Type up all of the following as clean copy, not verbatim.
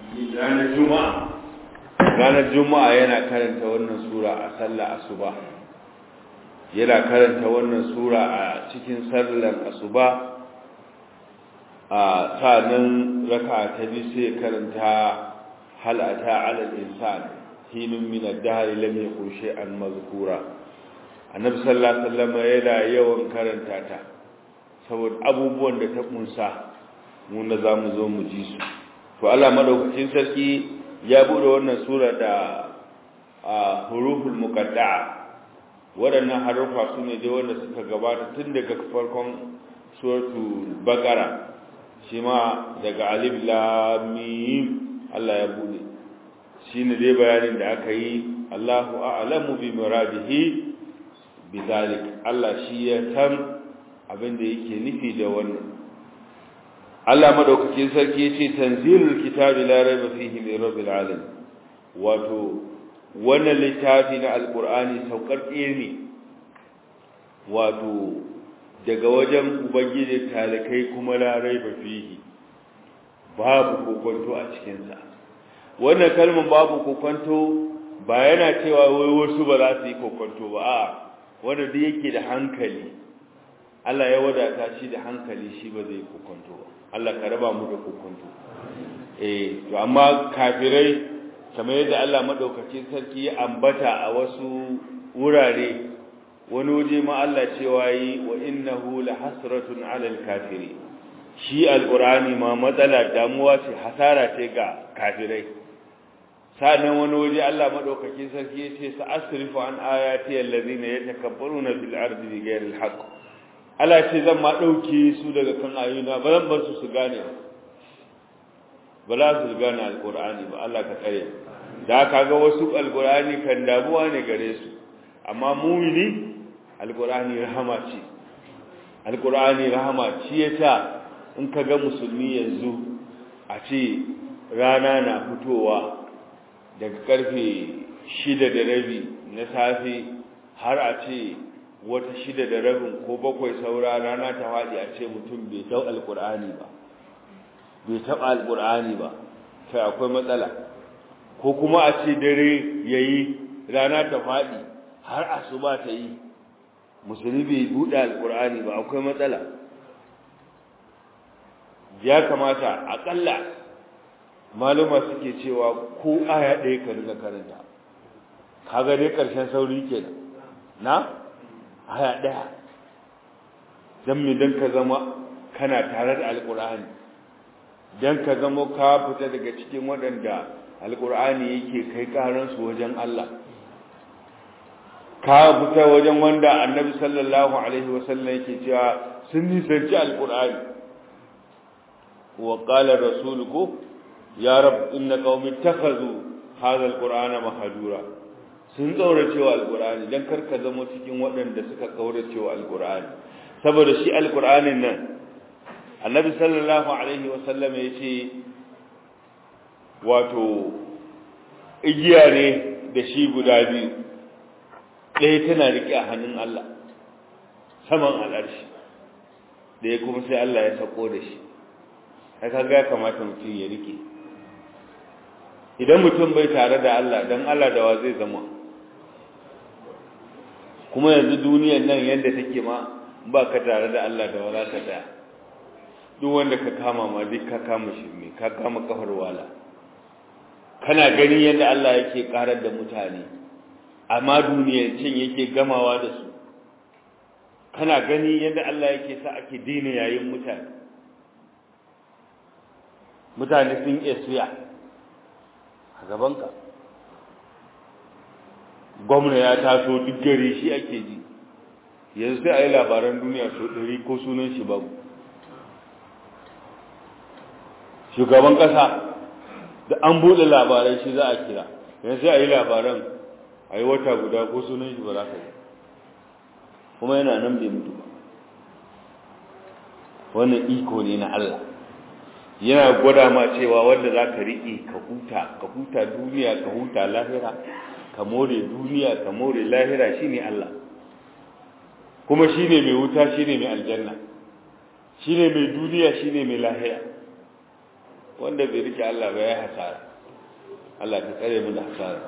ranar juma'a yana karanta wannan sura a sallar asuba, yana karanta wannan sura a cikin sallar asuba, a sanan raka'a ta biyu sai karanta hal ata 'ala al-insan hinun min ad-dahr lam yakun shay'an mazkura. Annabi sallallahu alaihi wasallam yana yawan karanta ta saboda abubuwan da ta kunsa mu na zamu zo mu ji su. To Allah madaukakin sarki ya bude wannan sura da huruful muqatta'a. Waɗannan harufa su ne dai wanda suka gabata tun daga farkon suratul baqara, shi ma daga alif lam mim Allah ya bude. Shine dai bayanin da aka yi, Allahu a'lamu bi muradihi bizalik. Allah shi ya san abin da yake nufi da wannan. Allah madaukakin sarki yace tanzilul kitabi la raiba fihi min rabbil alamin. Wato wannan littafi na alqur'ani saukarƙe ne wato daga wajen ubangiji talakai kuma la raiba fihi, babu kokonto a cikin sa. Wannan kalmar babu kokonto ba yana cewa wai wasu ba za su yi kokonto ba, a'a wanda duk yake da hankali Allah ya wadata shi da hankali shi ba zai kokonto ba. Allah ka raba mu da kokonto. To amma kafirai kamar yadda Allah madaukakin sarki ya ambata a wasu wurare, wani waje ma Allah cewa yi wa innahu lahasratun 'alal kafiri. Shi alqur'ani ma matsala damuwa ce, hasara ce ga kafirai. Sannan wani waje Allah madaukakin sarki ya ce sa'asrifu an ayati allazina yatakabbaruna fil ardi bighayri alhaq. Allah ce zan ma dauke su daga kan ayoyina, ba zan bar su gane ba za su gane alqur'ani ba. Allah ka tsare. Da kaga wasu alqur'ani kan damuwa ne gare su, amma mu'mini alqur'ani rahama ce. Alqur'ani rahama ce. Yasa in kaga musulmi yanzu a ce rana na fitowa daga karfe 6:30 na safe har a ce wata 6:15 ko 7 saura rana ta faɗi, a ce mutum bai dau alqur'ani ba, bai taɓa alqur'ani ba, sai akwai matsala. Ko kuma a ce dare yayi rana ta faɗi har asuba ta yi musulmi bai buɗe alqur'ani ba, akwai matsala. Ya kamata akalla maluma suke cewa ko aya ɗaya ka riga karanta, kaga dai ƙarshen sauri kenan na aya ɗaya, dan me dan ka zama kana tare da alqur'ani, dan ka zama ka fita daga cikin waɗanda alqur'ani yake kai karan su wajen Allah, ka fita wajen wanda annabi sallallahu alaihi wasallam yake cewa sun nisanci alqur'ani. wa qala rasuluhu ya rab inna qaumi ittakhadhu hadha alqur'ana mahjura. Sun kauracewa alqur'ani, dan karka zama cikin waɗanda suka kauracewa alqur'ani. Saboda shi alqur'anin nan annabi sallallahu alaihi wasallam yace wato igiya ne da shi guda biyu, ɗaya tana rike a hannun Allah saman al'arshi, ɗaya kuma sai Allah ya sako da shi. Haka ga kamata mutum ya rike. Idan mutum bai tare da Allah, dan Allah da wa zai zama? Kuma yanzu duniyar nan yadda take ma ba ka tare da Allah da wa za ka tsaya. Duk wanda ka kama ma duk ka kama shirme, ka kama kafar wala. Kana gani yadda Allah yake karar da mutane, amma duniyar cin yake gamawa da su. Kana gani yadda Allah yake sa ake dina yayin mutane. Mutane sun iya suya a gabanka. Gwamna ya taso duk gari shi ake ji, yanzu sai a yi labaran duniya so 100 ko sunan shi babu. Shugaban ƙasa da an buɗe labarai shi za a kira, yanzu sai a yi labaran a yi wata guda ko sunan shi ba za ka yi, kuma yana nan bai mutu ba. Wannan iko ne na Allah, yana gwada ma cewa wanda za ka riƙe ka huta duniya, ka huta lahira, ka more duniya, ka more lahira, shi ne Allah. Kuma shi ne mai wuta, shi ne mai aljanna, shi ne mai duniya, shi ne mai lahira. wanda bai rike Allah ba ya hasara Allah ka tsare mu da hasara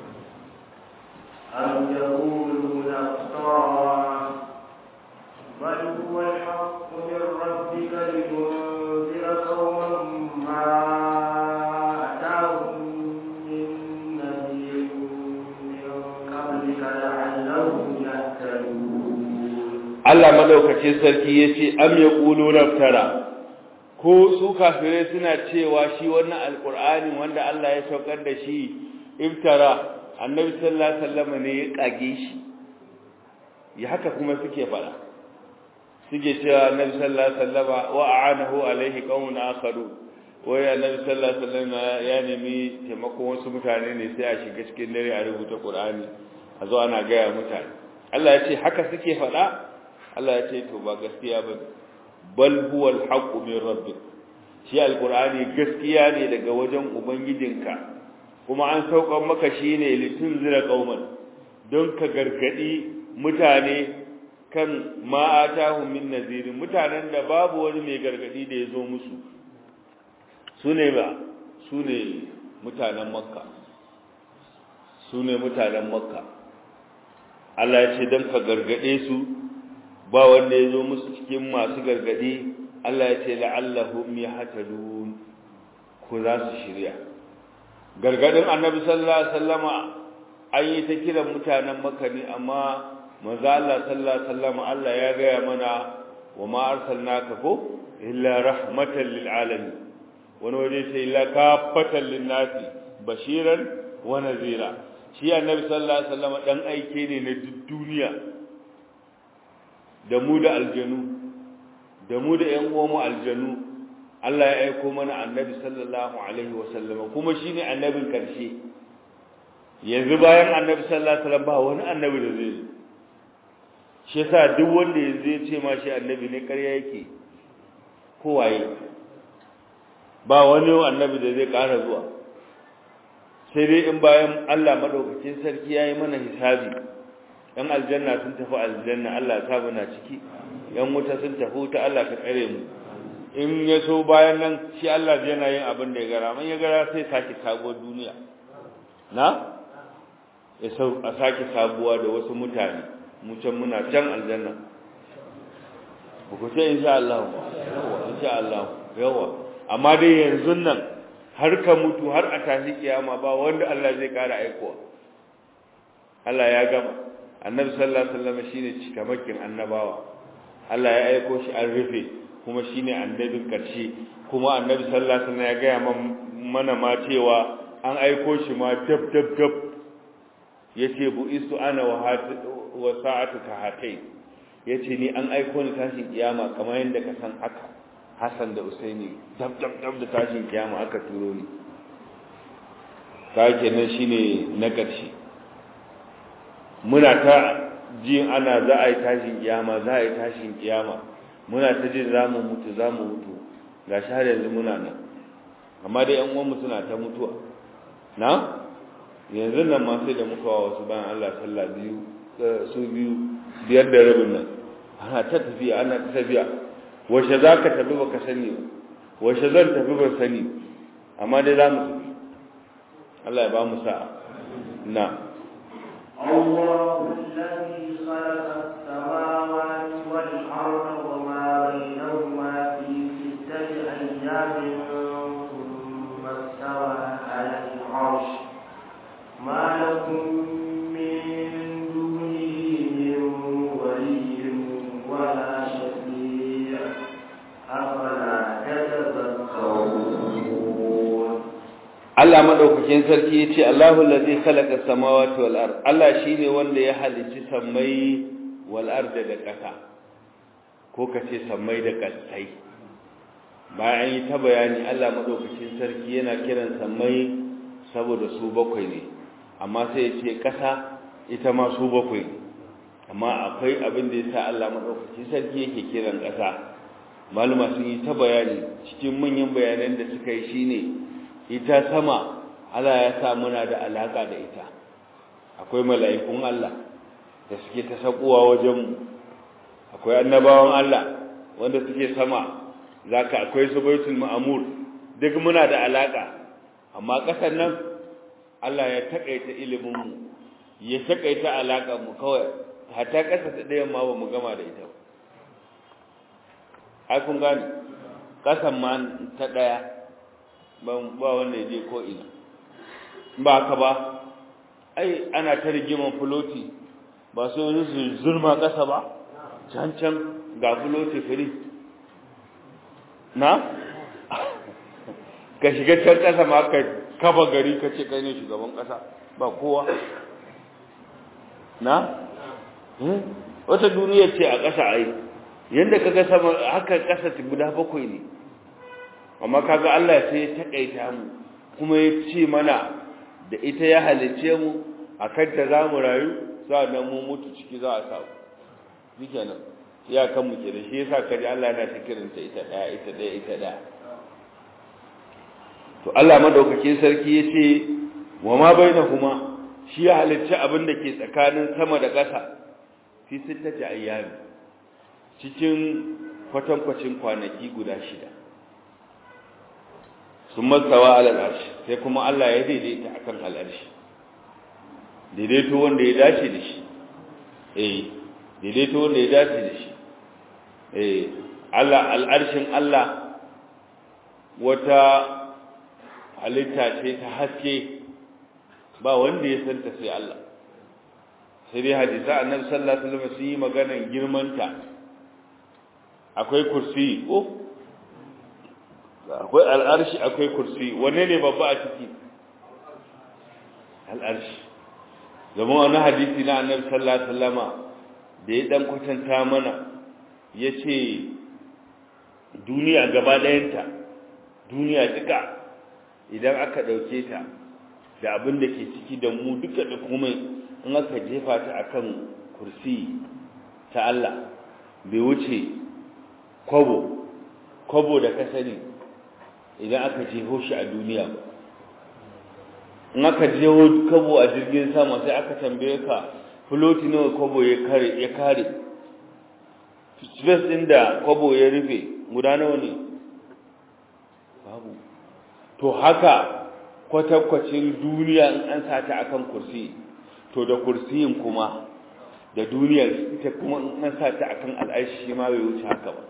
am yaquluna iftara bal huwa al-haqqu min rabbika litunzira qauman ma atahum min nadhirin min qablika la'allahum yahtadun. Allah madaukakin sarki yace am yaquluna iftara ko su kafirai suna cewa shi wannan alqur'ani wanda Allah ya saukar da shi iftara annabi sallallahu alaihi wasallam ne ya kage shi ya haka kuma suke fara suke cewa annabi sallallahu alaihi wasallam wa a'anahu alaihi qaumun akharu wai annabi sallallahu alaihi wasallam ya nemi taimakon wasu mutane ne sai a shiga cikin dare a rubuta qur'ani a zo ana gaya mutane Allah ya ce haka suke fada Allah ya ce to ba gaskiya bane bal huwa al-haqqu min rabbik shi alqur'ani gaskiya ne daga wajen ubangijinka kuma an saukar maka shine litunzira qauman don ka gargadi mutane kan ma atahum min nazir mutanen da babu wani mai gargadi da yazo musu sune mutanen makka Allah ya ce don ka gargade su ba wanda ya zo musu cikin masu gargadi Allah ya ce la'allahum yahtadun ko za su shirya gargadin annabi sallallahu alaihi wasallama an yi ta kiran mutanen Makka ne amma manzo Allah sallallahu alaihi wasallama Allah ya gaya mana wa ma arsalnaka ko illa rahmatan lil alamin wani waje sai illa kafatan lin nasi bashiran wa nazira shi annabi sallallahu alaihi wasallama dan aike ne na duniya da mu da aljanu da mu da ƴan uwanmu aljanu Allah ya aika mana annabi sallallahu alaihi wasallam kuma shine annabin karshe yanzu bayan annabi sallallahu alaihi wasallam ba wani annabi da zai shi yasa duk wanda yanzu ya ce ma shi annabi ne ƙarya yake ko waye ba wani annabi da zai ƙara zuwa sai dai in bayan Allah madaukakin sarki yayi mana hisabi yan aljanna sun tafi aljanna Allah ya sa muna ciki yan wuta sun tafi wuta Allah ka tsare mu in ya so bayan nan shi Allah zai yana yin abin da ya gara man ya gara sai sake sabuwar duniya na ya sau a sake sabuwa da wasu mutane mu can muna can aljanna ba ku ce insha Allah yawa insha Allah yawa amma dai yanzu nan har ka mutu har a tashi kiyama ba wanda Allah zai kara aikowa Allah ya gama annabi sallallahu alaihi wasallam shine cikamakin annabawa Allah ya aiko shi an rufe kuma shine annabin karshe kuma annabi sallallahu alaihi wasallam ya ga mana ma cewa an aiko shi ma dab yace bu isu ana wa sa'atu ka hatai yace ni an aiko ni tashin kiyama kamar yanda ka san haka Hassan da Usaini dab da tashin kiyama aka turo ni kake nan shine na karshe muna ta jin ana za a yi tashin kiyama muna ta jin zamu mutu ga har yanzu muna nan amma dai ƴan uwanmu suna ta mutuwa na yanzu nan ma sai da mutuwa wasu bayan Allah sallah biyar da rabin nan ana ta tafiya washe za ka tafi baka sani ba washe zan tafi ban sani amma dai za mu tafi Allah ya ba mu sa'a na الله الذي خلق السماوات والأرض وما بينهما في 6 أيام ثم استوى على العرش ما لكم من دونه من ولي ولا شفيع أفلا تتذكرون. Allah madaukakin sarki yace Allahu allazi khalaqa samawati wal ard Allah shine wanda ya halicci sammai wal ard da ƙasa ko kace sammai da ƙasai bayan yi ta bayani Allah madaukakin sarki yana kiran sammai saboda su bakwai ne amma sai yace ƙasa ita ma su bakwai ne amma akwai abin da yasa Allah madaukakin sarki yake kiran ƙasa maluma sun yi ta bayani cikin manyan bayanan da suka yi shine ita sama Allah ya sa muna da alaka da ita akwai mala'ikun Allah da suke ta sakuwa wajen mu akwai annabawan Allah wanda suke sama zaka akwai su baitul ma'mur duk muna da alaka amma ƙasar nan Allah ya takaita ilimin mu ya takaita alakar mu kawai hatta ƙasa ta ɗayan ma ba mu gama da ita ai kun gane ƙasan ma ta ɗaya ba wanda ya je ko ina ba ka ba ai ana ta rigiman fuloti ba su zurma ƙasa ba can ga fuloti firi na ka shiga can ƙasa ma ka kafa gari ka ce kai ne shugaban ƙasa ba kowa na wata duniyar ce a ƙasa ai yanda kaga sama haka ƙasa guda 7 ne amma kaga Allah sai ya takaita mu kuma ya ce mana da ita ya halice mu akan ta zamu rayu sannan mu mutu ciki za a samu shikenan ya kan mu kenan shi yasa kaji Allah yana cikin ta ita daya to Allah madaukakin sarki yace wa ma bainahuma shi ya halicci abin da ke tsakanin sama da ƙasa fi 6 ayyami cikin kwatankwacin kwanaki guda 6 sun mastawa alal arshi sai kuma Allah ya daidaita akan al'arshi daidaito wanda ya dace da shi daidaito wanda ya dace da shi Allah al'arshin Allah wata halitta ce ta haske ba wanda ya santa sai Allah sai dai hadisi annabi sallallahu alaihi wasallam sun yi maganar girmanta akwai kursi ko akwai al'arshi akwai kursi wanne ne babba a ciki al'arshi zaman wani hadisi na annabi sallallahu alaihi wasallama da ya dan kwatanta mana yace duniya gaba ɗayanta duniya duka idan aka dauke ta da abin da ke ciki da mu duka da kuma in aka jefa ta akan kursi ta Allah bai wuce kwabo da ka sani idan aka jeho shi a duniya ba in aka jeho kwabo a jirgin sama sai aka tambaye ka floti nawa kwabo ya kare space din da kwabo ya rufe guda nawa ne babu to haka kwatankwacin duniya in an sata akan kursi to da kursiyin kuma da duniyar ita kuma in an sata akan al'arshi ma bai wuce haka ba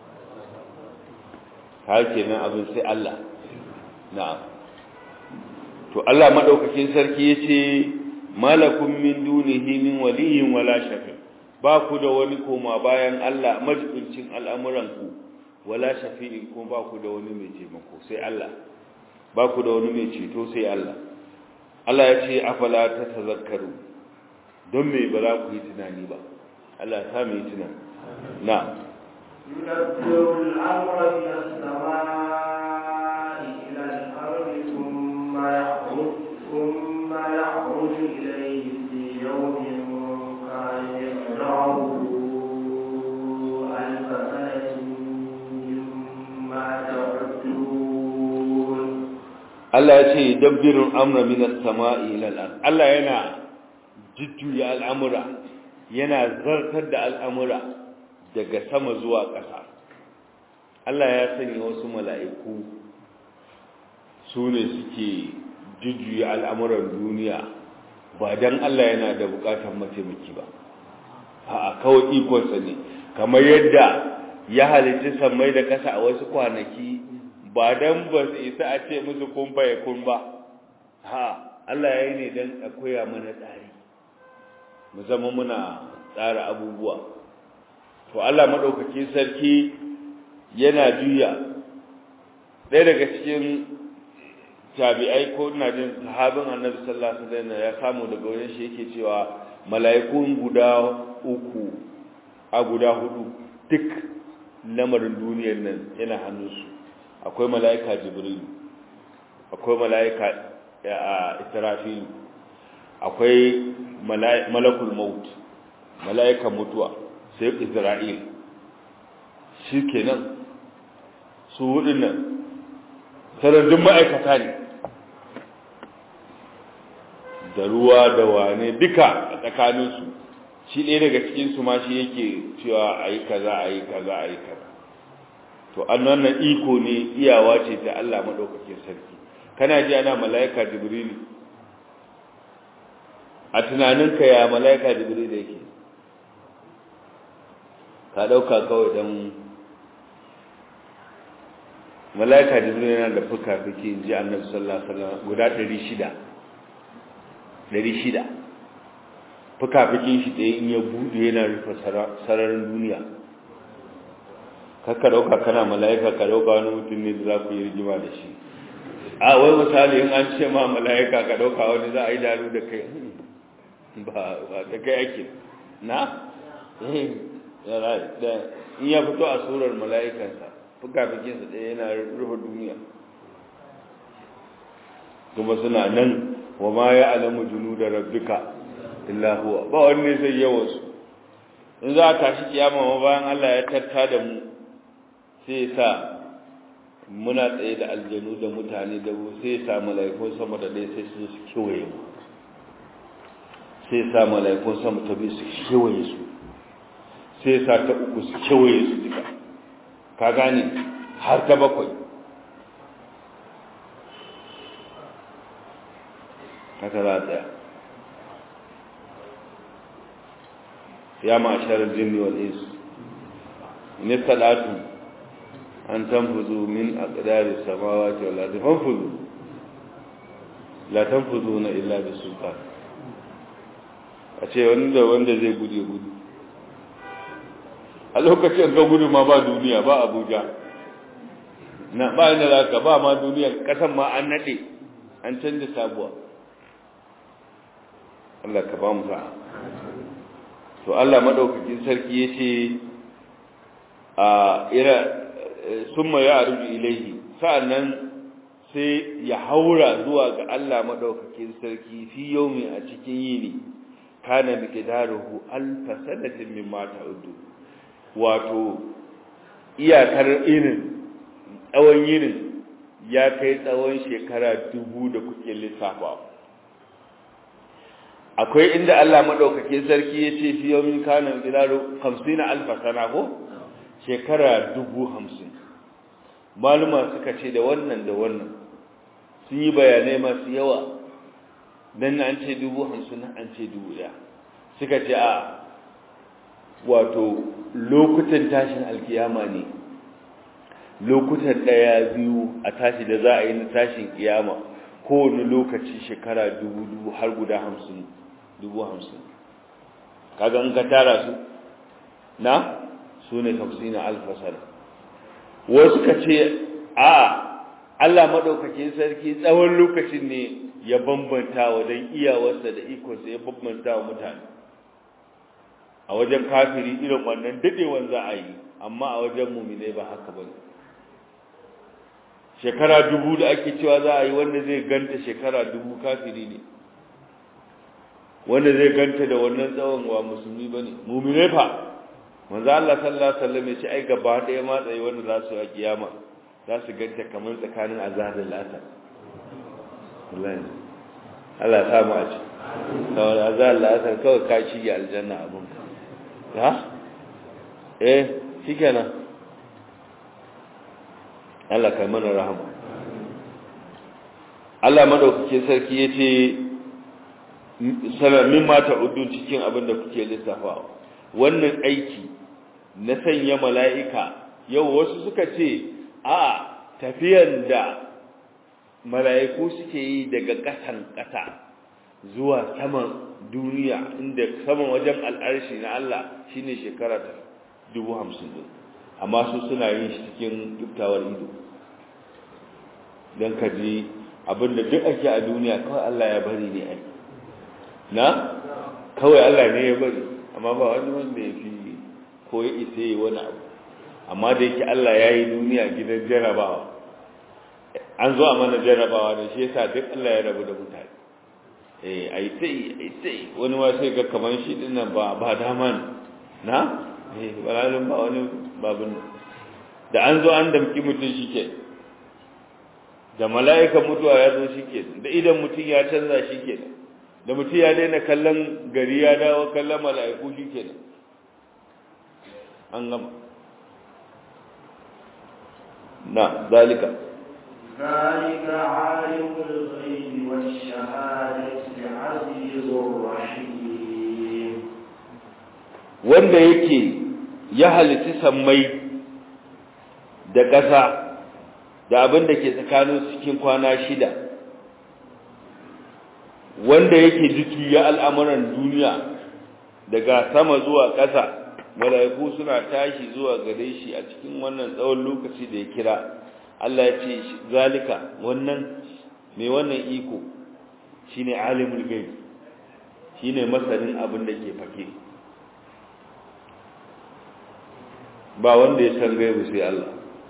haka kenan abin sai Allah na'am to Allah madaukakin sarki yace malakum min dunihi min waliyyin wala shafi ba ku da wani koma bayan Allah majibincin al'amuranku wala shafi'in kuma ba ku da wani mai taimako sai Allah ba ku da wani mai ceto sai Allah Allah ya ce afala tatazakkaru don me ba za ku yi tunani ba Allah ya sa mu yi tunani na يدبر الأمر من السماء إلى الأرض ثم يخرج إليه في يوم كان يقدره 1000 سنة مما تعدون Allah ya ce dabbirul amra min as-sama'i ila al-ard Allah yana jujjuya al'amura yana zartar da al'amura daga sama zuwa ƙasa Allah ya sanya wasu mala'iku su ne suke jujjuya al'amuran duniya ba dan Allah yana da bukatar mataimaki ba a kawai ikonsa ne kamar yadda ya halitta sammai da ƙasa a wasu kwanaki ba dan ba su isa a ce musu kun faye kun ba Allah ya yi ne dan a koya mana tsari mu zama muna tsara abubuwa to Allah madaukakin sarki yana juya ɗaya daga cikin tabi'ai ko ina jin sahabin Annabi sallallahu alaihi wasallam ya samu daga wajen shi yake cewa mala'ikun guda 3 a guda 4 duk lamarin duniyar nan yana hannunsu akwai mala'ika Jibril akwai mala'ika Israfil akwai malakul maut mala'ikan mutuwa sai Isra'il shikenan su waɗannan sarandun ma'aikata ne da ruwa da wane duka a tsakaninsu shi ɗaya daga cikinsu ma shi yake cewa a yi kaza a yi kaza a yi kaza to wannan iko ne iyawa ce ta Allah madaukakin sarki kana ji ana malaika jibril a tunaninka ya malaika jibril yake ka dauka kawai dan malaika jibril yana da fuka-fuki inji annabi sallallahu alaihi wasallam guda 600 fuka-fukin shi ɗaya in ya bude yana rufe sararin duniya kakka dauka kana malaika ka dauka wani mutum ne da za ku yi rigima da shi a wai misali in an ce ma malaika ka dauka wani za a yi daru da kai ba da kai ake na in ya fito a surar mala'ikansa fuka-fukinsa ɗaya yana rufe duniya kuma suna nan wa ma ya alamu junu da rabbika illa huwa ba wanne zai yawansu in za a tashi kiyama ma bayan Allah ya tatta da mu sai sa muna tsaye da aljanu da mutane da mu sai sa mala'ikun sama da ɗaya sai su kewaye mu sai sa mala'ikun sama ta biyu su kewaye su sai sa ta uku su kewaye su duka ka gane har ta bakwai haka za a tsaya ya ma'asharar jinni wal insu ne talatu an tanfuzu min aqdari samawati wal ardi fanfuzu la tanfuzuna illa bisultan a ce wanda zai gudu a lokacin ga gudu ma ba duniya ba Abuja na ba inda zaka ba ma duniya kasan ma an nade an canza sabuwa Allah ka ba mu sa'a to Allah madaukakin sarki yace summa ya'ruju ilayhi sa'annan sai ya haura zuwa ga Allah madaukakin sarki fi yaumi a cikin yini kana miqdaruhu alf sanatin mimma ta'uddu wato iyakar tsawon yinin ya kai tsawon shekara 1000 da kuke lissafa akwai inda Allah madaukakin sarki yace fi yawmin kana miqdaru 50000 sana ko shekara 50,000 maluma suka ce da wannan sun yi bayanai masu yawa dan an ce 50,000 an ce 1000 suka ce a wato lokutan tashin alkiyama ne lokutan daya biyu a tashi da za a yi na tashin kiyama kowane lokaci shekara 2000 har guda 50,000 kaga in ka tara su na su ne 50,000 sana wasu ka ce a Allah madaukakin sarki tsawon lokacin ne ya bambanta wajen iyawarsa da ikonsa ya bambanta wa mutane a wajen kafiri irin wannan dadewan za a yi amma a wajen mu'mine ba haka bane shekara 1000 da ake cewa za a yi wanda zai ganta shekara 1000 kafiri ne wanda zai ganta da wannan tsawon wa musulmi bane mu'mine fa manzo Allah sallallahu alaihi wasallam ya ce ai gaba daya ma tsaye wanda za su yi kiyama za su ganta kamar tsakanin azhar da asar wallahi Allah ta mu a ci kawai azhar da asar kawai ka shige aljanna abun ha shikenan Allah kai mana rahama Allah madaukake sarki yace salamin mata uddu cikin abin da kuke lissafawa wannan aiki na sanya mala'ika yau wasu suka ce a tafiyan da mala'iku suke yi daga ƙasan ƙasa zuwa saman duniya inda saman wajen al'arshi na Allah shine shekara 50,000 amma su suna yin shi cikin duktawar ido don kaji abinda duk ake a duniya kawai Allah ya bari ne ai na kawai Allah ne ya bari amma ba wani wanda ya fi ko ya isa yi wani abu amma da yake Allah ya yi duniya gidan jarabawa an zo a mana jarabawa da shi yasa duk Allah ya rabu da mutane ai sai wani ma sai ga kaman shi din nan ba dama na balalin ba wani babun da an zo an damki mutum shike da mala'ika mutuwa ya zo shike da idan mutum ya canza shike da mutum ya daina kallon gari ya dawo kallon mala'iku shike an gama na zalika ذلك عالم الغيب والشهادة العزيز الرحيم wanda yake ya halitta sammai da ƙasa da abin da ke tsakanin cikin kwana 6 wanda yake duki ya al'amuran duniya daga sama zuwa ƙasa malaiku suna tashi zuwa gare shi a cikin wannan tsawon lokaci da ya kira Allah ya ce zalika wannan mai wannan iko shine alimul ghaib shine masanin abin da ke fake ba wanda ya san gaibu sai Allah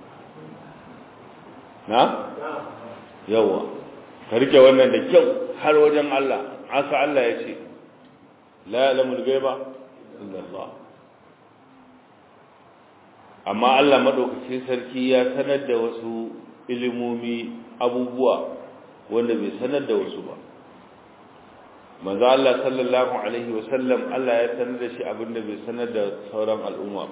na yawa ka rike wannan da kyau har wajen Allah asa Allah ya ce la ya'lamul ghaiba illa Allah amma Allah madaukakin sarki ya sanar da wasu ilimomi abubuwa wanda bai sanar da wasu ba manzo Allah sallallahu alaihi wasallam Allah ya sanar da shi abinda bai sanar da sauran al'umma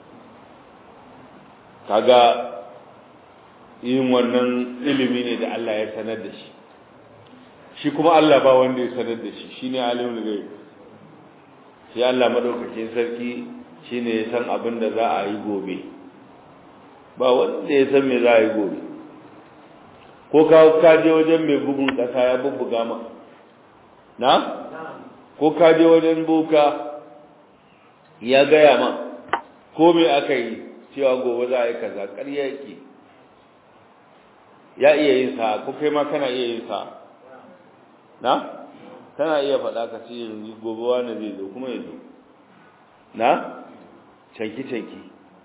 kaga yin wannan ilimi ne da Allah ya sanar da shi shi kuma Allah ba wanda ya sanar da shi shine alimul ghaib sai Allah madaukakin sarki shine ya san abin da za a yi gobe ba wanda ya san me za a yi gobe ko ka je wajen mai bugun kasa ya bubbuga ma na ko ka je wajen boka ya gaya ma ko me aka yi cewa gobe za a yi kaza ƙarya yake ya iya yin sa ko kai ma kana iya yin sa na kana iya faɗa ka ce gobe wani zai zo kuma ya zo na canki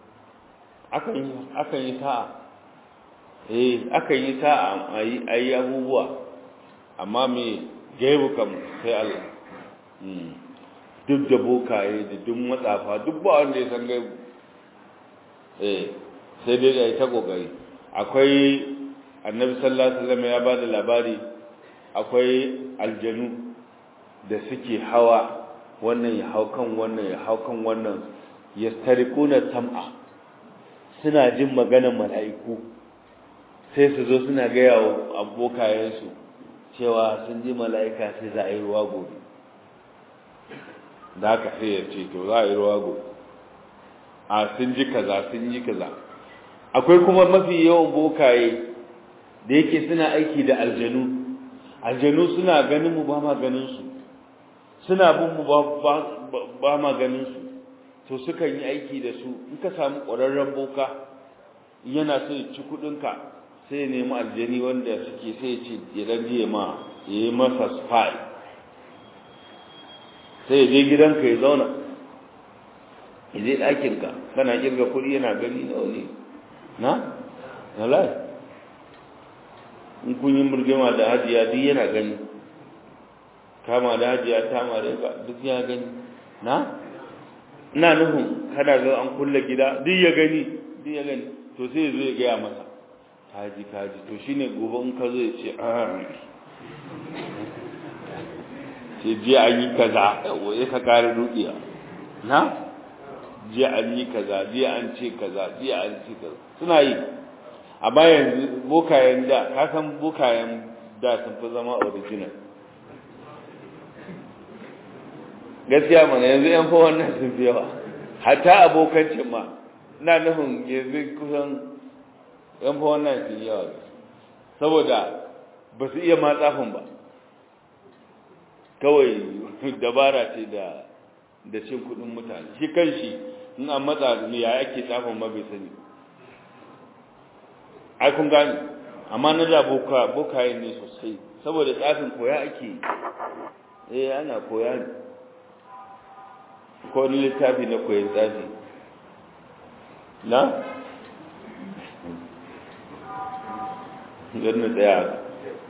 akan yi sa'a akan yi sa'a a yi abubuwa amma me gaibu kam sai Allah duk da bokaye da duk matsafa duk ba wanda ya san gaibu sai dai da ta kokari akwai annabi sallallahu alaihi wasallam ya bada labari akwai aljanu da suke hawa wannan ya hau kan wannan ya hau kan wannan yastariquna sam'a suna jin maganar mala'iku sai su zo suna ga yawo abokayensu cewa sun ji mala'ika sai za a yi ruwa gobe da haka sai ya ce to za a yi ruwa gobe a sun ji kaza sun yi kaza akwai kuma mafi yawan bokaye da yake suna aiki da aljanu suna ganin mu ba ma ganin su suna bin mu ba ma ganin su to sukan yi aiki da su in ka samu ƙwararren boka yana so ya ci kuɗinka sai ya nemi aljani wanda suke sai ya ce ya rage ma ya yi masa spy sai ya je gidanka ya zauna ya je ɗakinka kana kirga kuɗi yana gani na wani na wallahi in kun yi murgima da hajiya duk yana gani kama da hajiya ta mare ka duk ya gani na ina nufin kana zo an kulle gida duk ya gani to sai ya zo ya gaya masa kaji to shine gobe in ka zo ya ce sai je an yi kaza ya ka kare dukiya na je an yi kaza je an ce kaza je an ce kaza suna yi amma yanzu bokayen da ka san bokayen da sun fi zama original gaskiya mana yanzu yan fa wannan sun fi yawa hatta abokancin ma ina nufin yanzu kusan yan fa wannan sun yawa saboda ba su iya matsafin ba kawai dabara ce da cin kudin mutane shi kanshi in an matsa ne ya ake tsafin ma bai sani ai kun gani amma na da bokayen ne sosai saboda tsafin koya ake ana koya ne ko ni littafi na koyon tsafi na ganna tsaya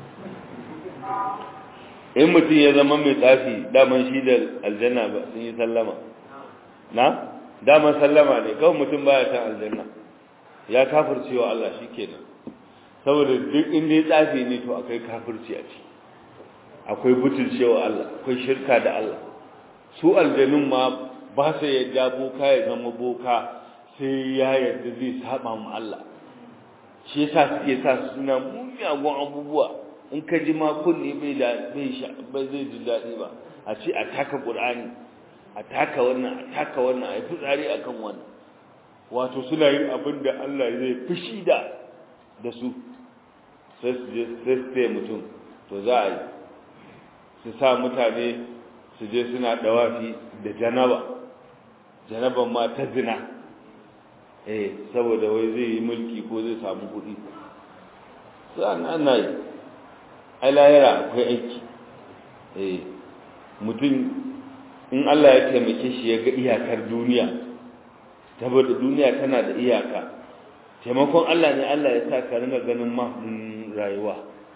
in mutum ya zama mai tsafi daman shi da aljanna ba sun yi sallama na daman sallama ne kawai mutum baya san aljanna ya kafircewa Allah shikenan saboda duk inda ya tsafi ne to akwai kafirci a ciki akwai butulcewa Allah akwai shirka da Allah su aljanun ma ba su yadda boka ya zama boka sai ya yadda zai saba mu Allah shi yasa suke sa su suna mumiyagun abubuwa in ka ji ma kunne bai zai ji daɗi ba a ce a taka ƙur'ani a taka wannan a yi fitsari a kan wannan wato suna yin abin da Allah zai fushi da su sai su taya mutum to za a yi su sa mutane su je suna dawafi da janaban ma ta zina saboda wai zai yi mulki ko zai samu kuɗi sa'an ana yi ai lahira akwai aiki mutum in Allah ya taimake shi ya ga iyakar duniya saboda duniya tana da iyaka taimakon Allah ne Allah ya sa ka ringa ganin mahimmin rayuwa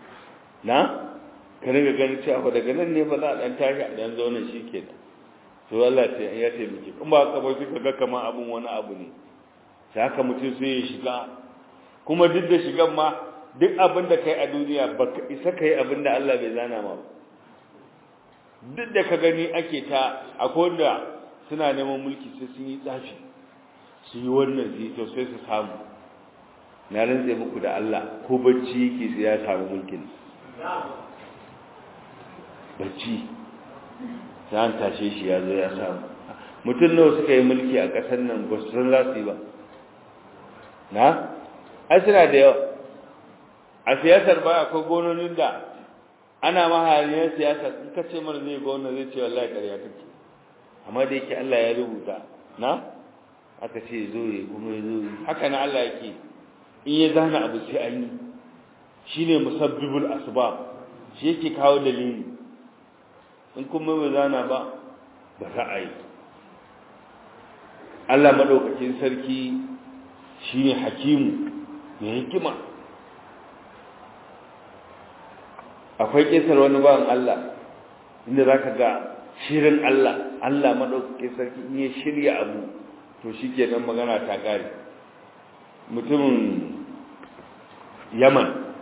ka ringa ganin cewa daga nan ne ba za a dan tashi a dan zauna shi kenan to Allah ya taimake in ba ka bai ka ga kamar abun wani abu ne sai haka mutum sai ya shiga kuma duk da shigan ma duk abin da kai a duniya ba ka isa kai abin da Allah bai zana ma ba duk da ka gani ake ta akwai wanda suna neman mulki sai sun yi tsafi su yi wannan to sai su samu na rantse muku da Allah ko bacci yake sai ya samu mulkin bacci sai an tashe shi ya zo ya samu mutum nawa suka yi mulki a ƙasar nan ba su san za su yi ba ai suna da yawa a siyasar ba akwai gononin da ana mahaliyar siyasa in ka ce mana zai gona zai ce wallahi ƙarya kake amma da yake Allah ya rubuta aka ce zo ya kuma ya zo haka na Allah yake in ya zana abu sai an yi shine musabbibul asbab shi yake kawo dalili in kuma bai zana ba za a yi Allah madaukakin sarki shine hakimu mai hikima akwai kisar wani bawan Allah inda zaka ga shirin Allah madaukakin sarki in ya shirya abu to shikenan magana ta kare mutumin Yaman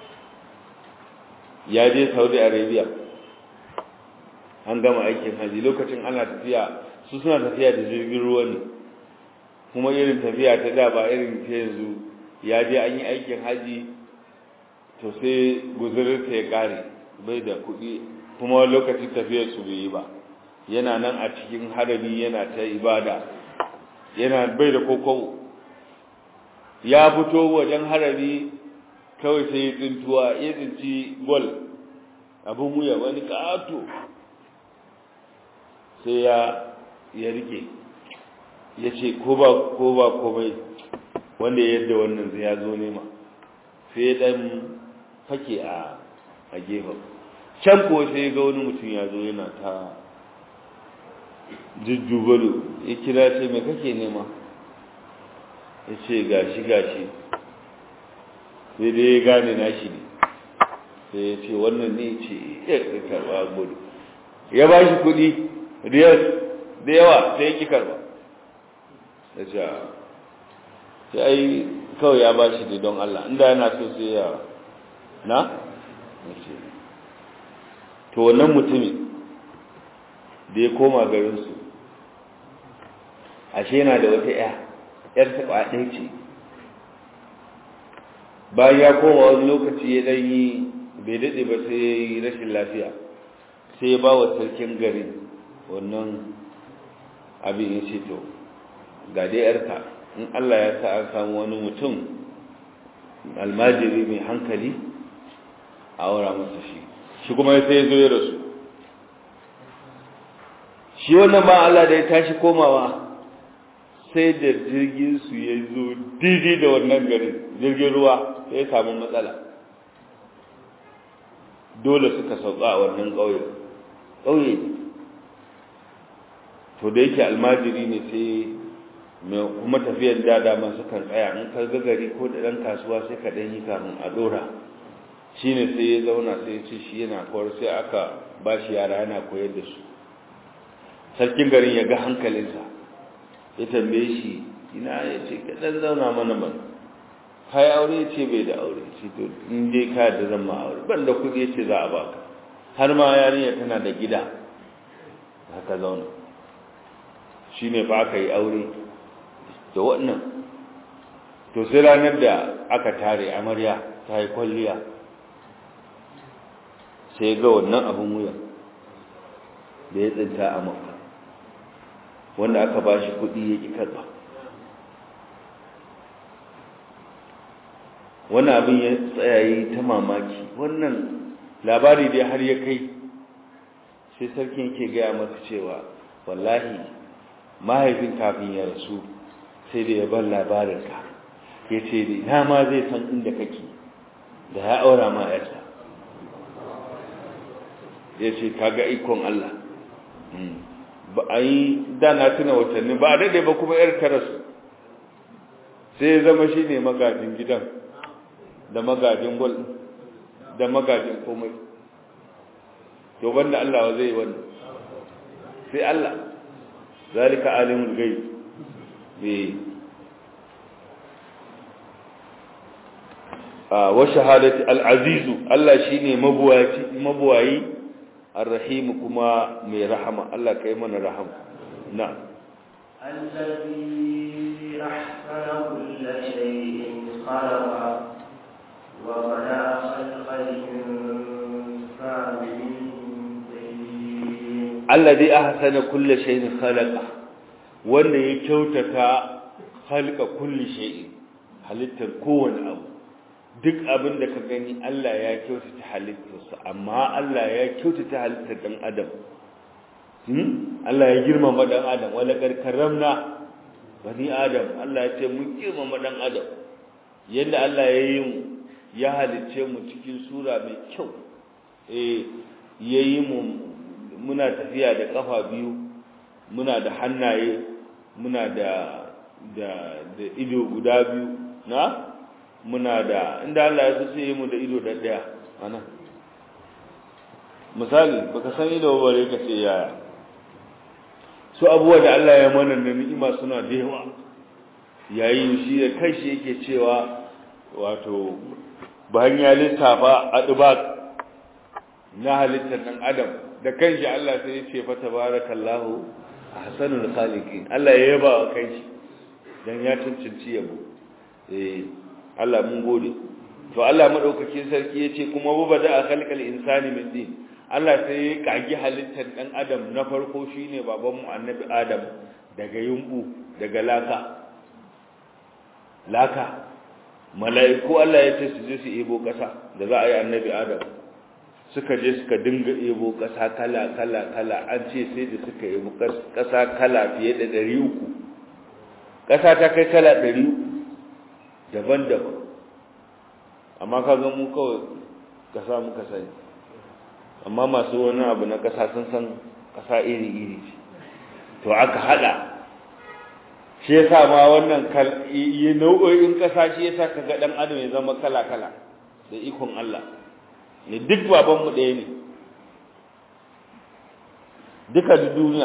ya je Saudi Arabia an gama aikin haji lokacin ana tafiya su suna tafiya da jirgin ruwa ne kuma irin tafiya ta da ba irin ta yanzu ya je an yi aikin haji to sai guzurinsa ya kare bai da kuɗi kuma lokacin tafiyar su bai yi ba yana nan a cikin harami yana ta ibada yana bai da kokobo ya fito wajen harami kawai sai ya tsintuwa ya tsinci gol abin wuya wani ƙato sai ya rike ya ce ko ba komai wanda yadda wannan zai ya zo nema sai ya ɗan fake a gefen can ko sai ga wani mutum ya zo yana ta jujjubalo ya kira ce mai kake nema ya ce gashi sai dai ya gane nashi ne sai ya ce wannan ne ce ya karba gudu ya ba shi kudi riyar da yawa sai ya ki karba ya ce sai ai kawai ya ba shi ne don Allah inda yana so sai ya ce to wannan mutumin da ya koma garinsu ashe yana da wata ‘yar taɓa ɗaya ce bayan ya koma wani lokaci ya ɗan yi bai daɗe ba sai ya yi rashin lafiya sai ya ba wa sarkin garin wannan abin ya ce to ga dai ‘yarka in Allah ya sa an samu wani mutum almajiri mai hankali a aura masa shi kuma sai ya zo ya rasu shi wannan ba Allah da ya tashi komawa sai da jirgin su ya zo daidai da wannan garin jirgin ruwa sai ya samu matsala dole suka sauka a wannan ƙauye to da yake almajiri ne sai kuma tafiyar dada masu kan tsaya in ka ga gari ko da ɗan kasuwa sai ka ɗan yi kamun a ɗora shi ne sai ya zauna sai ya ce shi yana kawar sai aka ba shi yara yana koyar da su sarkin garin ya ga hankalinsa ya tambaye shi ina ya ce kaɗan zauna mana ban kai aure ya ce bai da aure shi to in dai ka da zan ma aure ban da kuɗi ya ce za a baka har ma yarinya tana da gida haka zauna shi ne ba aka yi aure da wannan to sai ranar da aka tare amarya ta yi kwalliya sai ga wannan abin wuya da ya tsinta a Makka wanda aka ba shi kuɗi ya ƙi karɓa. wannan abin ya tsayayi ta mamaki, wannan labari dai har ya kai sai sarkin ke gaya masa cewa wallahi mahaifin kafin ya rasu sai da ya bar labarinka, ya ce na ma zai san inda kake da ya aura ma yarsa. ya ce kaga ikon Allah, ba a yi dana tuna watanni ba a daɗe ba kuma yar ta rasu, sai ya zama shi ne magajin gidan da magajin gwal da magajin komai. to banda Allah zai yi wannan sai Allah, zalika alimul ghaib. wa shahadati al-aziz, Allah shine mabuwayi, ar-rahim kuma mai rahama. Allah kai mana rahama. na'am. الذي أحسن كل شيء خلقه وبدأ خلق الإنسان من طين. الذي أحسن كل شيء خلقه، wanda ya kyautata halka kulli shay'in, halittar kowane abu. duk abin da ka gani Allah ya kyautata halittarsa, amma Allah ya kyautata halittar dan adam. Allah ya girmama dan adam, wala karramna bani adam. Allah ya ce mun girmama dan adam. yadda Allah ya yi mu, ya halicce mu cikin sura mai kyau. yayi mu muna tafiya da kafa biyu, muna da hannaye, muna da ido guda biyu, na muna da, inda Allah ya so sai mu da ido da daya. ana misali baka san ido bare ka ce yaya. su abuwa da Allah ya mana da ni'ima suna da yawa. yayin shi da kai shi yake cewa wato bayan ya lissafa adibak na halittar dan adam da kanshi, Allah sai ya ce fa tabarakallahu ahsanul khaliqin. Allah ya yaba wa kanshi dan ya cancanci yabo. Allah mun gode. to Allah madaukakin sarki yace kuma bada khalqal insani min din. Allah sai ya kagi halittar dan adam na farko shine baban mu annabi Adam daga yumbu, daga laka. mala'iku Allah ya ce su je su ebo kasa da za a yi annabi Adam. suka je suka dinga ebo kasa kala an ce sai da suka ebo kasa kala fiye da 300. kasa ta kai kala 300 daban-daban. amma kaga mu kawai kasa muka sani, amma masu wani abu na kasa sun san kasa iri-iri ce. to aka hada, shi yasa ma wannan nau'o'in kasa, shi yasa kaga dan adam ya zama kala-kala da ikon Allah. ne duk baban mu ɗaya ne duka duniya,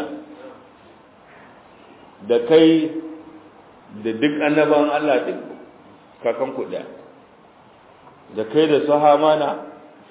da kai da duk annaban Allah duk kakan ku ɗaya, da kai da sahamana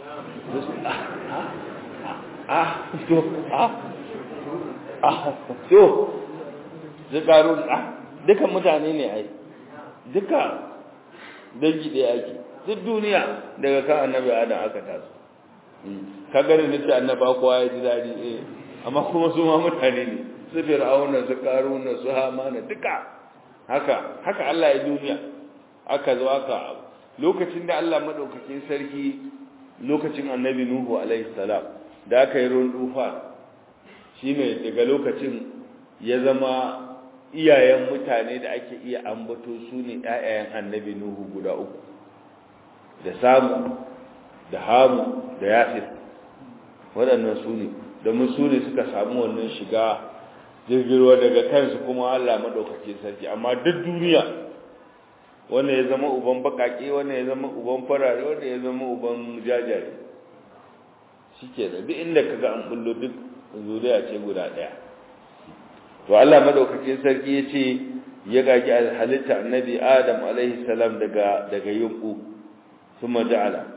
zikarun dukan mutane ne ai, duka dangi ɗaya ake. duk duniya daga kan annabi Adam aka taso. ka gani nace annaba kowa ya ji dadi, amma kuma su ma mutane ne, su Fir'auna, su Karuna, su Hamana, duka haka Allah ya duniya. aka zo aka lokacin da Allah madaukakin sarki, lokacin annabi Nuhu alaihi salam, da aka yi ruwan tufa, shine daga lokacin ya zama iyayen mutane da ake iya ambato su ne ƴaƴayen annabi Nuhu guda uku, da Samu, da Hamu, da Yafis. waɗannan su ne, domin su ne suka samu wannan shiga jirgin ruwa daga kansu kuma Allah madaukakin sarki. amma duk duniya wanda ya zama uban bakake, wanda ya zama uban farare, wanda ya zama uban jajaye, shike da duk inda kaga an bullo duk zuriya ce guda daya. to Allah madaukakin sarki yace ya gaji halitta annabi Adam alaihi salam daga yumbu. thumma ja'ala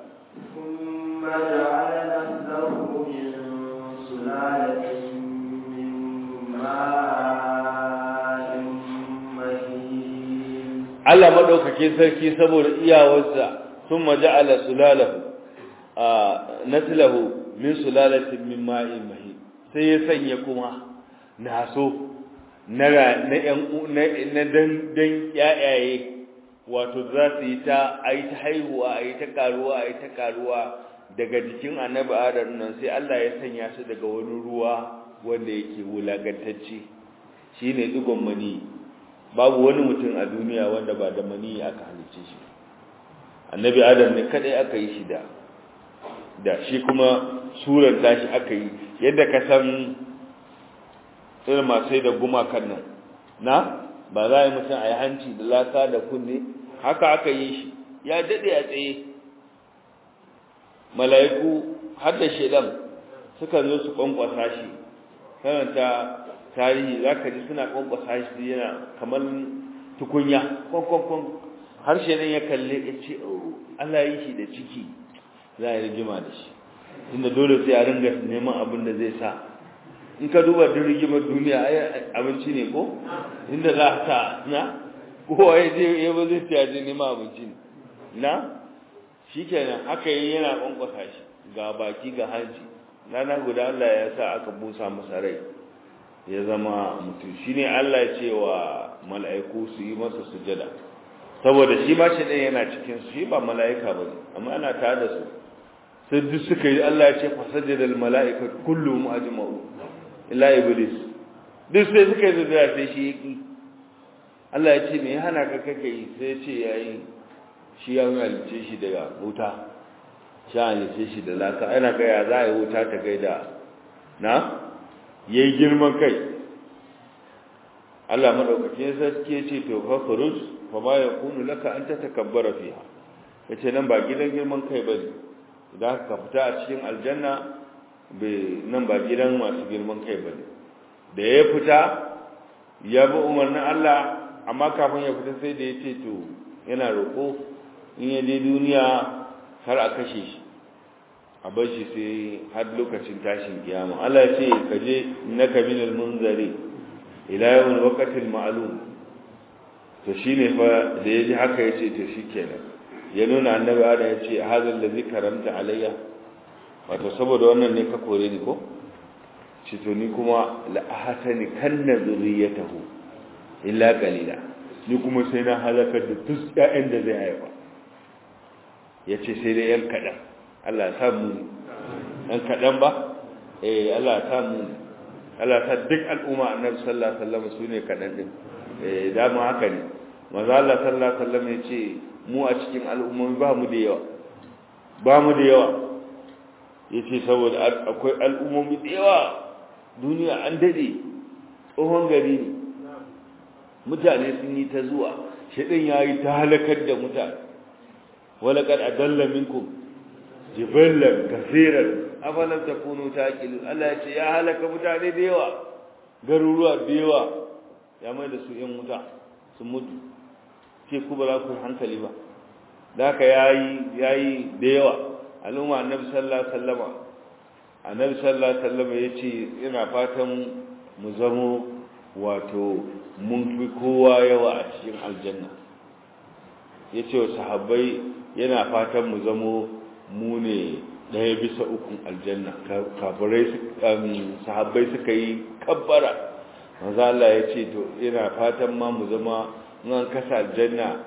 naslahu min sulalatin min ma'in mahin. Allah madaukakin sarki saboda iyawarsa thumma ja'ala sulalahu naslahu min sulalatin min ma'in mahin sai ya sanya kuma naso na dan yayaye wato za su yi ta ayi ta haihuwa ayi ta karuwa daga jikin annabi Adam nan sai Allah ya sanya su daga wani ruwa wanda yake wulagantacce shine digon mani babu wani mutum a duniya wanda ba da mani aka halice shi annabi Adam ne kadai aka yi shi da shi kuma surar tashi aka yi yadda ka san irin masai da gumakan nan na ba za a yi mutum a yi hanci da laka da kunne haka aka yi shi ya dade a tsaye mala'iku har da shedan suka zo su kwankwasa shi karanta tarihi zaka ji suna kwankwasa shi yana kamar tukunya kwankwankwan har shedan ya kalle ya ce Allah yi shi da ciki za a yi rigima da shi inda dole sai a ringa neman abin da zai sa in ka duba duk rigimar duniya abinci ne ko inda za ta na kowa ya je ya ba zai tiyaje neman abinci na shikenan haka yana kwankwasa shi ga baki ga hanci rana guda Allah ya sa aka busa masa rai ya zama mutum shine Allah ya ce wa mala'iku su yi masa sujada saboda shi ma shi ɗin yana cikin su shi ba mala'ika bane amma ana tare da su sai duk suka yi Allah ya ce fasajada al mala'ika kulluhum ajma'u illa iblis duk sai suka yi sujada sai shi yaki Allah ya ce me ya hana ka kake yi sai ya ce yayi shi ya halice shi daga wuta shi halice shi da laka ana ga ya za a yi wuta ta gaida na yayi girman kai Allah madaukakin sarki ya ce to fa khuruj fa ma yakunu laka an tatakabbara fiha yace nan ba gidan girman kai bane idan ka fita a cikin aljanna nan ba gidan masu girman kai bane da ya fita ya bi umarnin Allah amma kafin ya fita sai da ya ce to yana roƙo in ya je duniya har a kashe shi a bar shi sai har lokacin tashin kiyama Allah ya ce ka je innaka minal munzari ila yawmil waqtil ma'lum to shine fa da yaji haka yace to shikenan ya nuna annabi Adam ya ce hadal ladhi karamta alayya wato saboda wannan ne ka kore ni ko ce to ni kuma la ahsani kanna zuriyatahu illa qalila ni kuma sai na halaka da duk ƴaƴan da zai haifa yace sai dai yan kadan Allah ya samu yan kadan ba Allah ya samu Allah ta duk al'umma annabi sallallahu alaihi wasallam sune kadan din da mu haka ne manzo Allah sallallahu alaihi wasallam yace mu a cikin al'ummomi ba mu da yawa yace saboda akwai al'ummomi da yawa duniya an dade tsohon gari ne mutane sun yi ta zuwa shedan yayi ta halakar da mutane walaqad adalla minkum jiballan kaseeran afalam takunu taqilun Allah ya ce ya halaka mutane da yawa garuruwa da yawa ya mai da su yan wuta sun mutu ce ku ba za ku hankali ba da haka yayi da yawa al'umma annabi sallallahu alaihi wasallam yace ina fatan mu zamo wato mun fi kowa yawa a cikin aljanna yace wa sahabbai yana fatan mu zamo mu ne daya bisa ukun aljanna kafirai sahabbai suka yi kabbara manzo Allah ya ce to ina fatan ma mu zama in kasa aljanna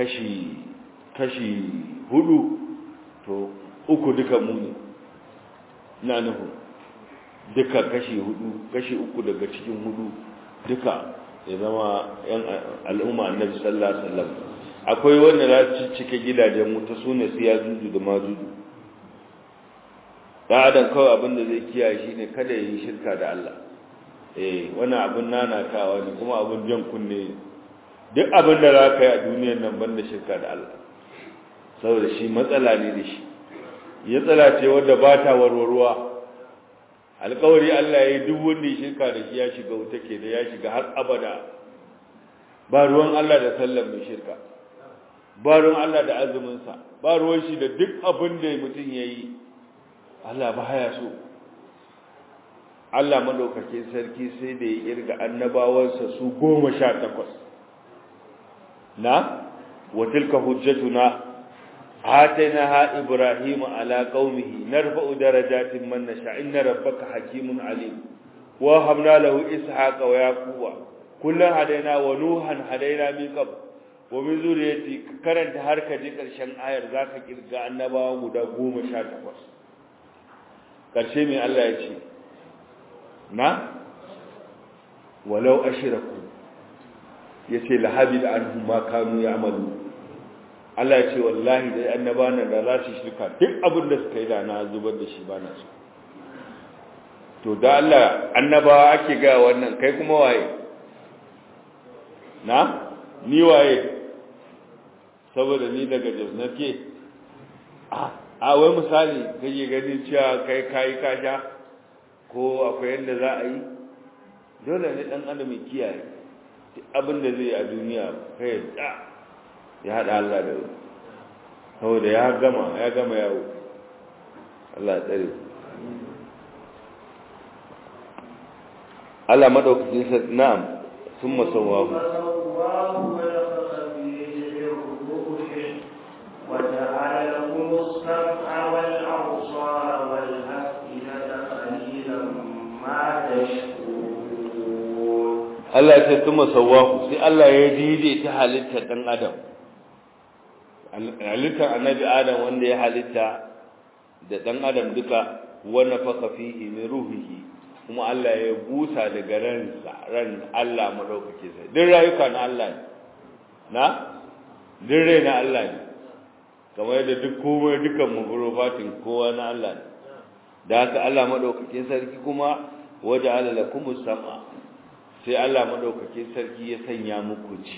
kashi hudu to uku duka mu ne ina nuhu duka kashi uku daga cikin hudu duka ya zama yan al'umma annabi sallallahu alaihi wasallam akwai wanda za su cike gidajen mu ta sune su ya juju da majuju da adam kawai abin da zai kiyaye shine kada yi shirka da Allah wannan abin nanatawa ne kuma abin jan kunne duk abin da za ka yi a duniyar nan banda shirka da Allah saboda shi matsala ne da shi ya tsala ce wanda ba ta warwarwa alƙawari Allah ya yi duk wanda ya shirka da shi ya shiga wuta ke da ya shiga har abada ba ruwan Allah da sallar mai shirka ba ruwan Allah da azuminsa ba ruwan shi da duk abin da mutum ya yi Allah ba haya so Allah madaukakin sarki sai da ya irga annabawansa su 18 na wa tilka hujjatuna atainaha ibrahima ala qaumihi narfa'u darajatin man nasha inna rabbaka hakimun alim wa habna lahu ishaqa wa yaquba kullan hadaina wa nuhan hadaina min qabl wa min zuriyati karanta har ka je karshen ayar zaka kirga annabawa guda 18 karshe mai Allah ya ce na walau ashraku yace lahabi anhum ma kanu ya'malu Allah ya ce wallahi dai annabawan da za su shirka duk abin da suka yi da na zubar da shi ba na so to da Allah annabawa ake ga wannan kai kuma waye na ni waye saboda ni daga Jos nake a wai misali kake ganin cewa kai kasha ko akwai yanda za a yi dole ne dan adam ya kiyaye abin da zai a duniya kai ya hada Allah da wani saboda ya gama yawo Allah tsare Allah madaukakin sa na'am summa sawahu Allah ya summa sawahu sai Allah ya daidaita halittar dan adam halittar annabi adam wanda ya halitta da dan adam duka wa nafaka fihi min ruhihi kuma Allah ya busa daga ran Allah madaukake sai din rayuka na Allah ne na din rai na Allah ne kamar yadda duk komai dukan mugurufatin kowa na Allah ne da haka Allah madaukake sarki kuma waja'ala lakumus sam'a sai Allah madaukake sarki ya sanya muku ji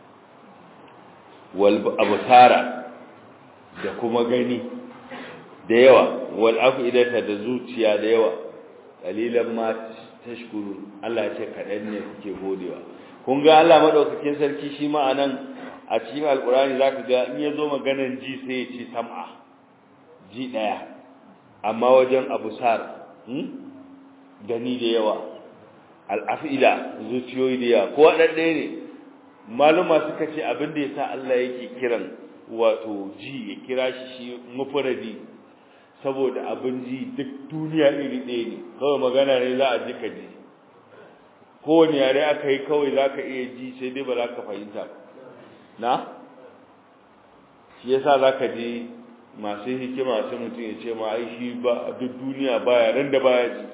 wal absara da kuma gani da yawa wal afidata da zuciya da yawa qalilan ma tashkurun Allah ya ce kadan ne kuke godewa kun ga Allah madaukakin sarki shi ma anan a cikin alqur'ani zaka ga in yazo maganan ji sai ya ce sam'a ji daya amma wajen absar gani da yawa al afida zuciyoyi da yawa ko wadanda ne maluma suka ce abin da yasa Allah yake kiran wato ji ya kira shi mufradi saboda abin ji duk duniya iri ɗaya ne kawai magana ne za a ji ka ji kowane yare aka yi kawai za ka iya ji sai dai ba za ka fahimta na shi yasa za ka ji masu hikima sai mutum ya ce ma ai shi ba duk duniya ba yaren da baya ji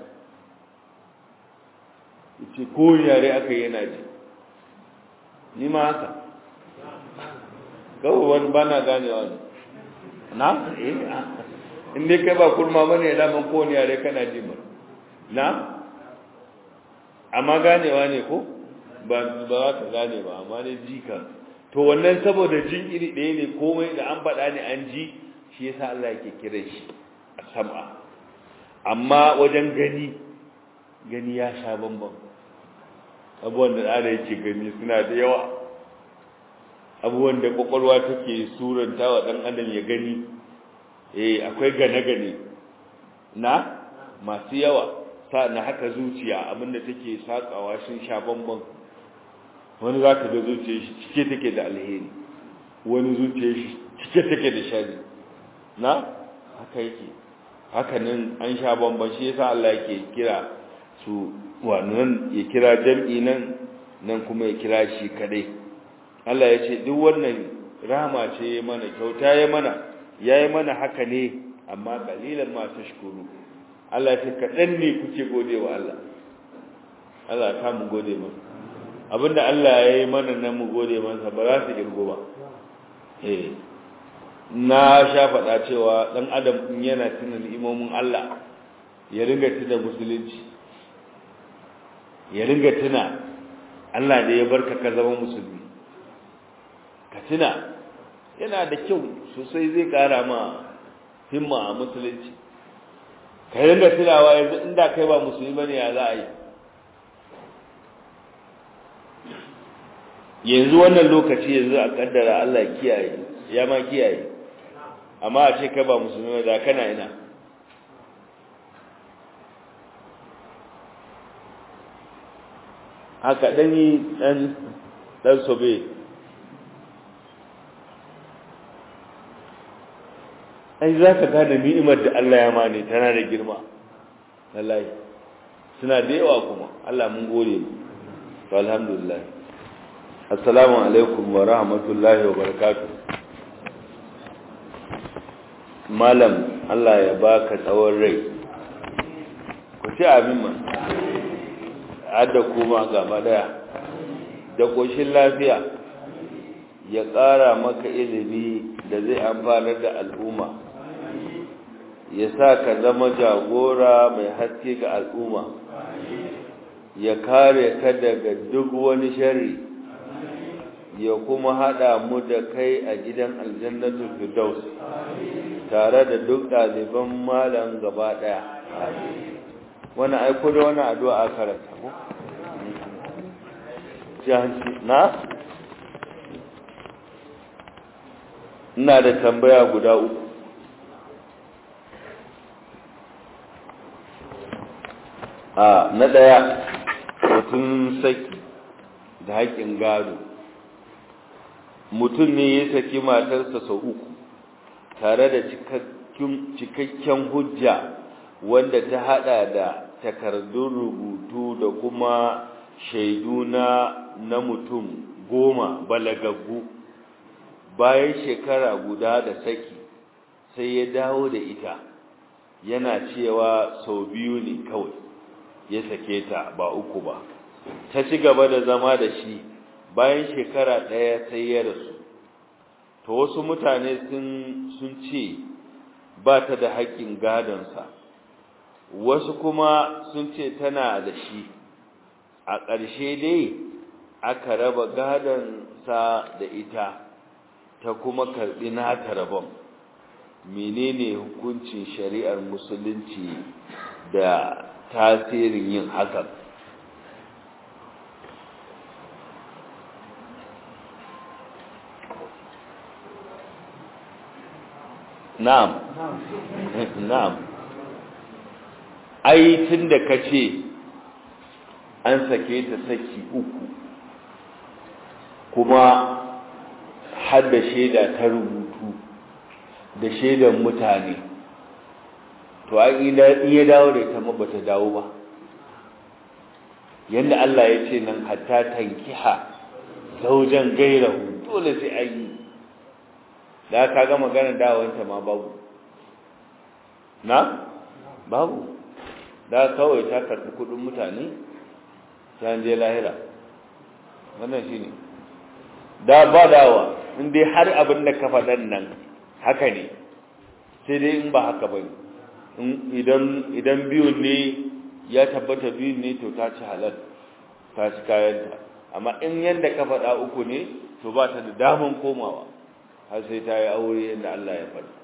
ya ce kowane yare aka yi yana ji ni ma haka kawai wani ba na ganewa ne na? in dai kai ba kurma bane ya daman kowane yare kana ji ba na? amma ganewa ne ko? ba za ka gane ba amma ne ji ka to wannan saboda jin iri ɗaya ne komai da an faɗa ne an ji shi yasa Allah yake kira shi a sam'a amma wajen gani ya sha bambam abubuwan da ɗana yake gani suna da yawa abubuwan da ƙwaƙwalwa take suranta wa ɗan adam ya gani akwai gane-gane na masu yawa na haka zuciya abinda take sakawa sun sha bambam wani za ka ga zuciya shi cike take da alheri wani zuciya shi cike take da shari na haka yake haka nan an sha bambam shi yasa Allah yake kira su wannan ya kira jam'i nan kuma ya kira shi kadai Allah ya ce duk wannan rahama ce mana kyauta ya yi mana haka ne amma kalilan ma tashkuru Allah ya ce kadan ne kuke godewa Allah Allah ta mu gode masa abinda Allah ya yi mana nan mu gode masa ba za su kirgo ba na sha faɗa cewa dan adam in yana tuna ni'imomin Allah ya ringa tuna musulunci ya ringa tuna Allah da ya barka ka zama musulmi ka tuna yana da kyau sosai zai kara ma himma a musulunci ka ringa tunawa yanzu inda kai ba musulmi bane ya za a yi yanzu wannan lokaci yanzu a kaddara Allah kiyaye ya ma kiyaye amma a ce kai ba musulmi da kana ina haka dan sobe ai za ka gane ni'imar da Allah ya mane tana da girma wallahi suna da yawa kuma Allah mun gode mu to alhamdulillah assalamu alaikum wa rahmatullahi wa barakatuh malam Allah ya baka tsawon rai ku ci amin ma adda kuma gaba daya da koshin lafiya ya ƙara maka ilimi da zai amfanar da al'umma ya sa ka zama jagora mai haske ga al'umma ya kare ka daga duk wani shari ya kuma haɗa mu da kai a gidan aljannatul firdaus tare da duk ɗaliban malam gaba ɗaya wani aiko da wani addu'a a karanta ko? na? ina da tambaya guda uku na ɗaya mutum saki da haƙƙin gado mutum ne ya saki matarsa sau uku tare da cikakken hujja wanda ta hada da takardun rubutu da kuma shaidu na mutum 10 balagaggu bayan shekara guda da saki sai ya dawo da ita yana cewa sau 2 ne kawai ya sake ta ba uku ba ta ci gaba da zama da shi bayan shekara 1 sai ya rasu to wasu mutane sun ce ba ta da haƙƙin gadonsa wasu kuma sun ce tana da shi a ƙarshe dai aka raba gadonsa da ita ta kuma karɓi nata rabon menene hukuncin shari'ar musulunci da tasirin yin hakan na'am na'am ai tunda kace an sake ta saki uku kuma har da shaida ta rubutu da shaidan mutane to ai iya dawo da ita ma bata dawo ba yanda Allah ya ce nan hatta tankiha zaujan gairahu dole sai ai da ka ga maganar dawowanta ma babu na babu da kawai ta karɓi kuɗin mutane ta je lahira wannan shine da ba dawa in dai har abin da ka faɗan nan haka ne sai dai in ba haka ba idan biyun ne ya tabbata biyun ne to ta ci halal ta ci kayanta amma in yanda ka faɗa uku ne to ba ta da daman komawa har sai ta yi aure yadda Allah ya faɗi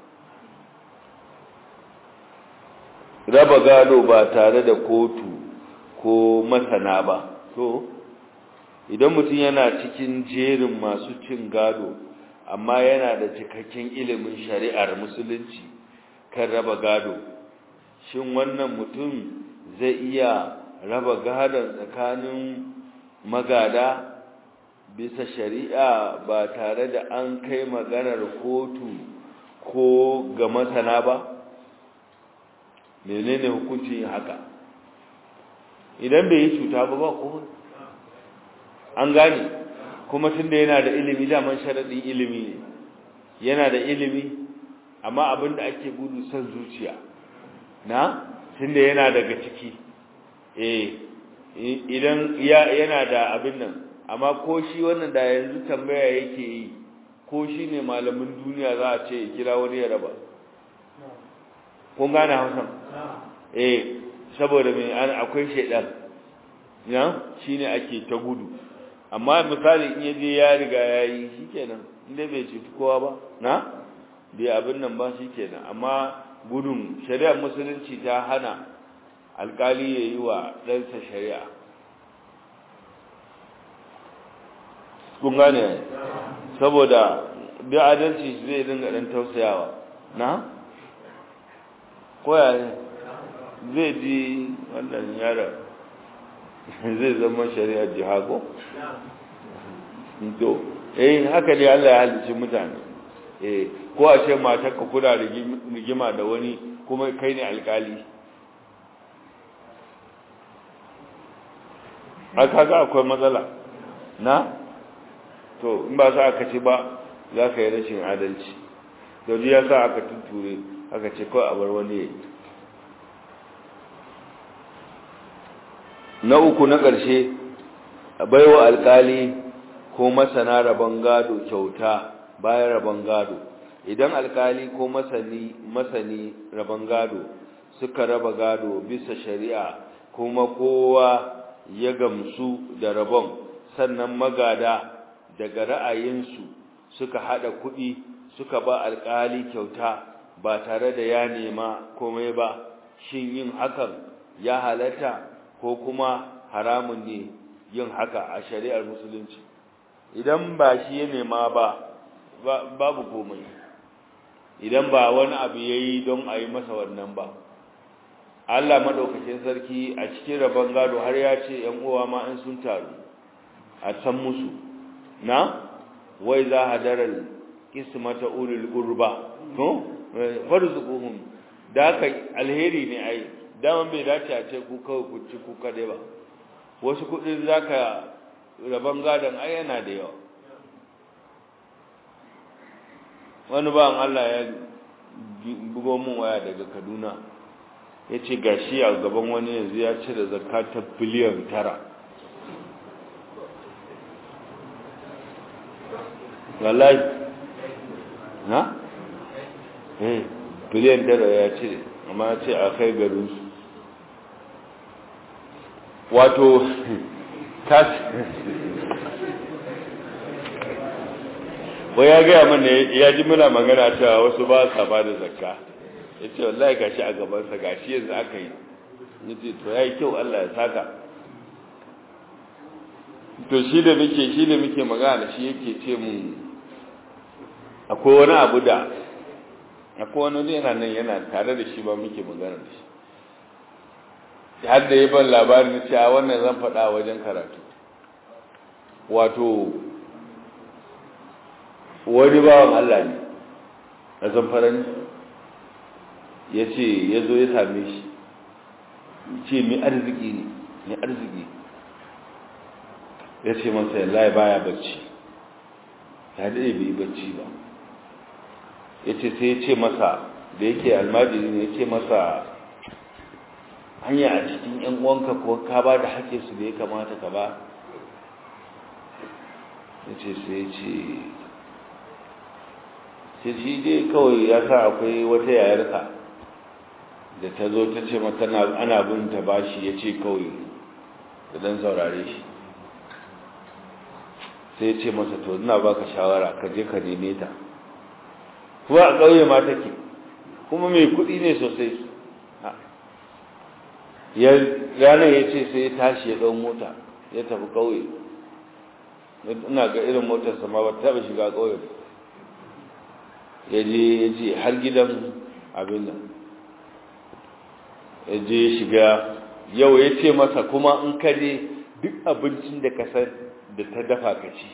raba gado ba tare da kotu ko masana ba to idan mutum yana cikin jerin masu cin gado amma yana da cikakken ilimin shari'ar musulunci kan raba gado shin wannan mutum zai iya raba gadon tsakanin magada bisa shari'a ba tare da an kai maganar kotu ko ga masana ba menene hukuncin haka idan bai yi cuta ba ko an gane kuma tunda yana da ilimi daman sharadin ilimi ne yana da ilimi amma abinda ake gudu san zuciya na tunda yana daga ciki idan yana da abin nan amma ko shi wannan da yanzu tambaya yake yi ko shi ne malamin duniya za a ce kira wani ya raba kun gane hausan saboda mai akwai shaidan shi ne ake ta gudu amma misali in yaje ya riga ya yi shi kenan inda bai cuci kowa ba na bai abin nan ba shi kenan amma gudun shari'ar musulunci ta hana alkali ya yi wa ɗansa shari'a kun gane saboda bi adalci zai dinga dan tausayawa na koya zai ji wannan yara zai zama shari'ar jihago to haka ne Allah ya halicci mutane ko a ce matarka kuna rigima da wani kuma kai ne alkali aka ga akwai matsala na to in ba sa aka ce ba za ka yi rashin adalci to ji ya sa aka tutture aka ce kawai a bar wani yayi na uku na ƙarshe baiwa alkali ko masana rabon gado kyauta bayan rabon gado idan alkali ko masani rabon gado suka raba gado bisa shari'a kuma kowa ya gamsu da rabon sannan magada daga ra'ayinsu suka hada kuɗi suka ba alkali kyauta ba tare da ya nema komai ba shin yin hakan ya halatta ko kuma haramun ne yin haka a shari'ar musulunci idan ba shi ya nema ba babu komai idan ba wani abu yayi don a yi masa wannan ba Allah madaukakin sarki a cikin rabon gado har ya ce ƴan uwa ma in sun taru a san musu na wai za hadaral qismata ulul qurba to farzuquhum da kai alheri ne ai daman bai dace a ce ku kawai ku ci ku kade ba wasu kudin zaka rabon gadon ai yana da yawa wani ba Allah ya bugo mun waya daga Kaduna yace gashi a gaban wani yanzu ya cire zakatar biliyan 9 wallahi na biliyan 9 ya cire amma ya ce a kai garin su wato ko ya gaya mana ya ji muna magana cewa wasu ba sa ba da zakka ya ce wallahi gashi a gabansa gashi yanzu aka yi ya ce to ya yi kyau Allah ya saka to shi da muke magana shi yake ce mun akwai wani abu da akwai wani yana nan yana tare da shi ba muke magana da shi har da yi ban labarin cewa wannan zan faɗa wajen karatu wato wani bawan Allah ne a zamfaran ya ce ya zo ya same shi ce mai arziki ne mai arziki ya ce masa yallai baya bacci ya daɗe bai bacci ba ya ce sai ya ce masa da yake almajiri ne ya ce masa hanya a cikin ‘yan uwanka ko ka ba da haƙe su da ya kamata ka ba ya ce sai ce shi dai kawai ya sa akwai wata yayarka da ta zo ta ce mata ana bin ta bashi ya ce kawai da dan saurare shi sai ya ce masa to ina baka shawara ka je ka neme ta kuma a ƙauye ma take kuma mai kuɗi ne sosai ranar ya ce sai ya tashi ya ɗau mota ya tafi ƙauye ina ga irin motarsa ma ba ta taɓa shiga ƙauye ya je har gidan abin nan ya je shiga yau ya ce masa kuma in ka je duk abincin da ka san da ta dafa ka ci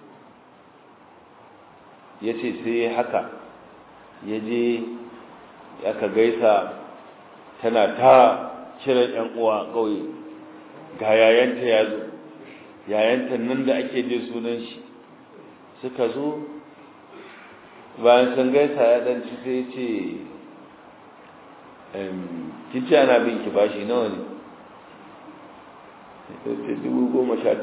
ya ce sai haka ya je aka gaisa tana ta kiran ‘yan uwa ƙauye ga yayanta ya zo yayanta nan da ake jin sunan shi suka zo bayan sun gaisa ya ɗanci sai ce kin ce ana bin ki bashi nawa ne sai ce 18,000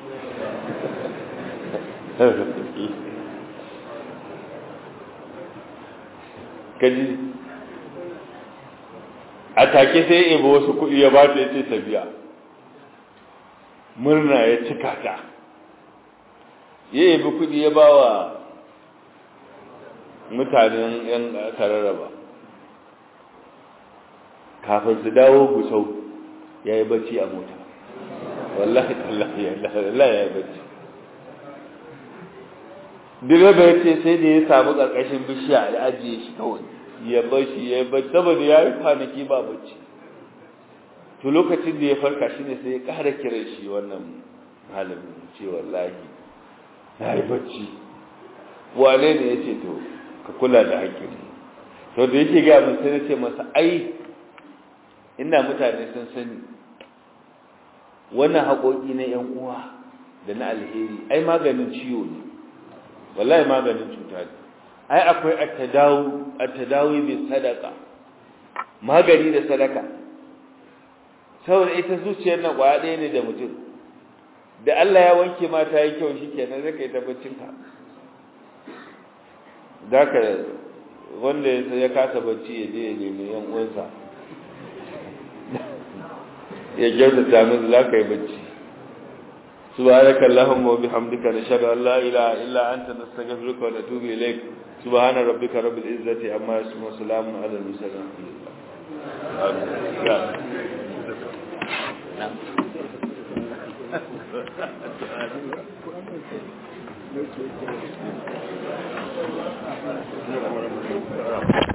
kaji a take sai ya ba wasu kuɗi ya ba ta ya ce ta biya murna ya cika ta ya yabi kuɗi ya ba wa mutanen yan tararraba kafin su dawo gusau ya yi bacci a mota wallahi tallahi ya yi bacci direba ya ce sai da ya samu ƙarƙashin bishiya ya ajiye shi kawai ya bashi ya bacci saboda ya yi kwanaki ba bacci to lokacin da ya farka shi ne sai ya ƙara kiran shi wannan malamin ce wallahi na yi bacci wane ne ya ce to ka kula da haƙƙinmu. To da yake ga mun sai na ce masa ai inda mutane sun sani wannan haƙoƙi na ƴan uwa da na alheri ai maganin ciwo ne, wallahi maganin cuta ne. Ai akwai at-tadawi bi sadaqa, magani da sadaka. Saboda ita zuciyar na kwaya ɗaya ne da mutum, da Allah ya wanke ma ta yi kyau shikenan zai kai tabbacin ka. Zaka wanda ya kasa bacci ya je ya nemi yan uwansa ya kyautata musu, za ka yi bacci. subhanakallahumma wa bihamdika nashhadu an la ilaha illa anta nastaghfiruka wa natubu ilayk. subhana rabbika rabbil izzati amma yasifun wa salamun alal mursalin. Thank you.